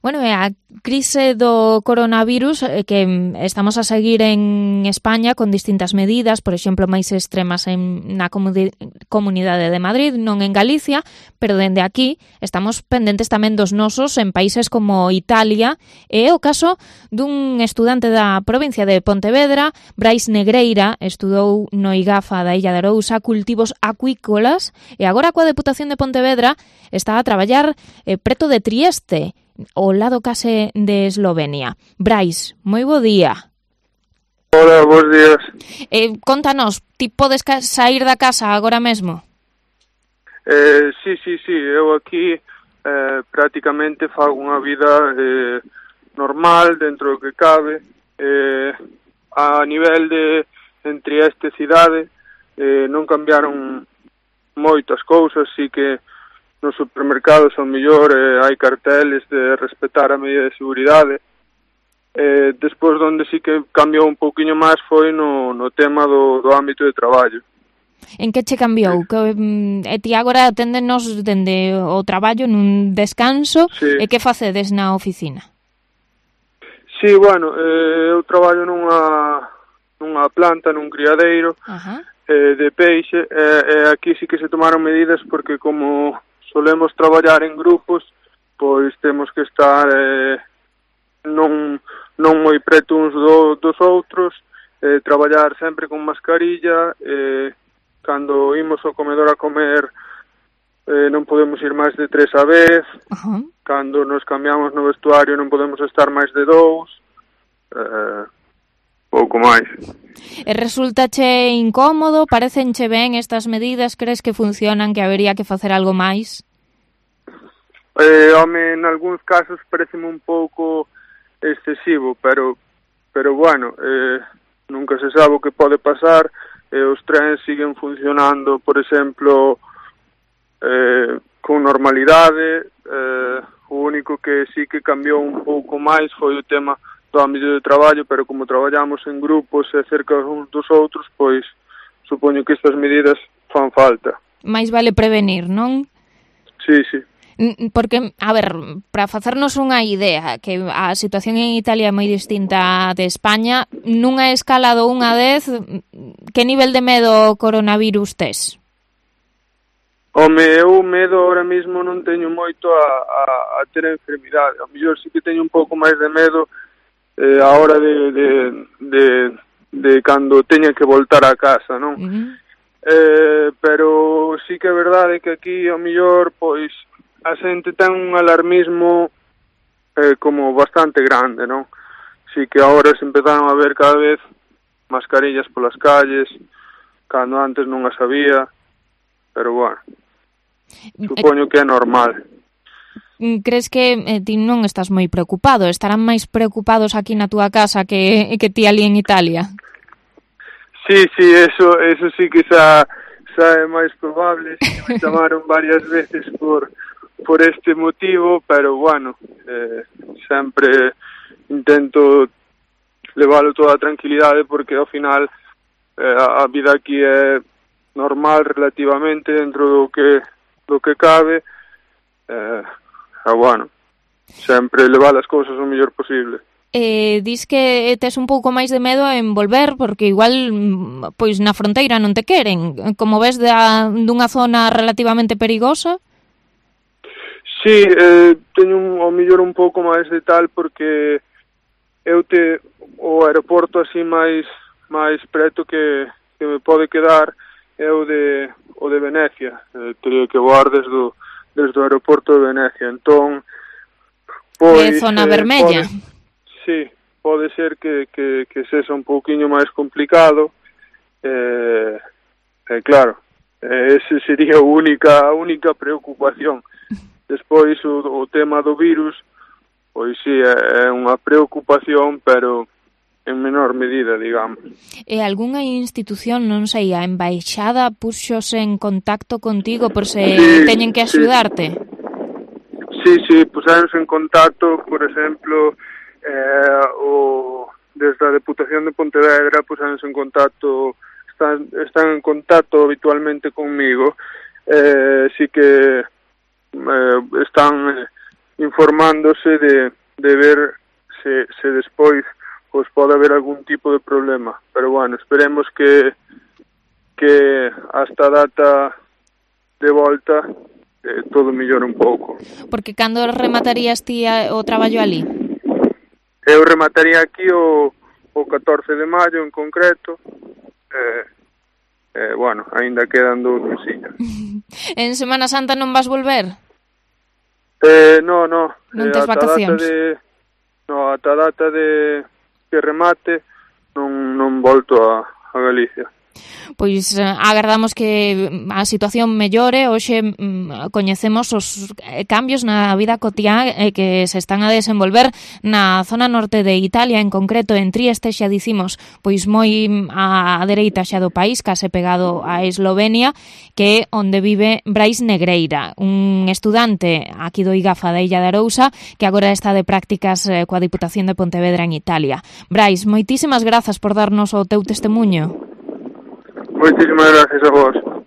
Bueno, a crise do coronavirus que estamos a seguir en España con distintas medidas, por exemplo, máis extremas na Comunidade de Madrid, non en Galicia, pero dende aquí estamos pendentes tamén dos nosos en países como Italia, e o caso dun estudante da provincia de Pontevedra, Brais Negreira, estudou no IGAFA da Illa de Arousa cultivos acuícolas e agora coa Deputación de Pontevedra está a traballar preto de Trieste, ao lado case de Eslovenia. Brais, moi bo día. Hola, bons días. Contanos, ti podes sair da casa agora mesmo? Sí, eu aquí prácticamente fago unha vida normal dentro do que cabe. A nivel de entre esta cidade non cambiaron moitas cousas, así que nos supermercados ao mellor hai carteles de respetar a medida de seguridade. Despois onde sí que cambiou un pouquiño máis foi no tema do ámbito de traballo. En que che cambiou? E ti agora aténdenos dende o traballo nun descanso, sí. E que facedes na oficina? Sí, bueno, eu traballo nunha planta, nun criadeiro de peixe, e aquí sí que se tomaron medidas porque como solemos traballar en grupos, pois temos que estar non moi preto uns dos outros, traballar sempre con mascarilla, cando imos ao comedor a comer non podemos ir máis de 3 a vez, cando nos cambiamos no vestuario non podemos estar máis de 2, pouco máis. E resultache incómodo? Parecenche ben estas medidas? Crees que funcionan, que habería que facer algo máis? En algúns casos pareceme un pouco excesivo, pero bueno, nunca se sabe o que pode pasar. Os trens siguen funcionando, por exemplo, con normalidade. O único que sí que cambiou un pouco máis foi o tema do ámbito de traballo, pero como traballamos en grupos e cerca uns dos outros, pois supoño que estas medidas fan falta. Mais vale prevenir, non? Sí. Porque, a ver, para facernos unha idea, que a situación en Italia é moi distinta de España, nunha escala do 1 a 10, que nivel de medo ao coronavirus tes? Eu medo ahora mismo non teño moito a ter a enfermidade. A mellor sí que teño un pouco máis de medo a hora de cando teña que voltar a casa, non? Pero sí que é verdade que aquí ao mellor pois a xente ten un alarmismo como bastante grande, non? Sí que agora se empezaron a ver cada vez mascarillas polas calles, cando antes non as había, pero bueno, supoño que é normal. Crees que ti non estás moi preocupado? Estarán máis preocupados aquí na túa casa que ti ali en Italia? Sí, eso sí que xa é máis probable. Sí, me chamaron varias veces por este motivo, pero bueno, sempre intento leválo toda a tranquilidade porque ao final a vida aquí é normal relativamente dentro do que cabe, bueno, sempre levar as cousas o mellor posible. Dis que tes un pouco máis de medo en volver porque igual pois na fronteira non te queren, como ves dunha zona relativamente perigosa? Sí, teño ao mellor un pouco máis de tal porque o aeroporto así máis preto que me pode quedar é o de Venecia. Teria que voar desde o aeroporto de Venecia. Entón, pois, é zona vermella. Pode ser que sexa un pouquiño máis complicado. Claro, ese sería a única preocupación. Despois o tema do virus, pois sí, é unha preocupación, pero en menor medida, digamos. E algunha institución, non sei, a embaixada puxose en contacto contigo por se teñen que axudarte? Sí, puxéronse en contacto, por exemplo, desde a Deputación de Pontevedra puxéronse en contacto, están en contacto habitualmente conmigo, sí que están informándose de ver se despois pois pode haber algún tipo de problema. Pero bueno, esperemos que hasta a data de volta todo mellora un pouco. Porque cando rematarías ti o traballo ali? Eu remataría aquí o 14 de maio en concreto. Bueno, aínda quedan 2 mesiñas. En Semana Santa non vas volver? No. Non tes vacacións? Ata a data de remate non volto a Galicia. Pois agardamos que a situación mellore. Hoxe coñecemos os cambios na vida cotiá que se están a desenvolver na zona norte de Italia, en concreto en Trieste, xa dicimos, pois moi á dereita xa do país, case pegado a Eslovenia, que é onde vive Brais Negreira, un estudante aquí do IGAFA da Illa de Arousa, que agora está de prácticas coa Diputación de Pontevedra en Italia. Brais, moitísimas grazas por darnos o teu testemuño. Moitísimas gracias a vos.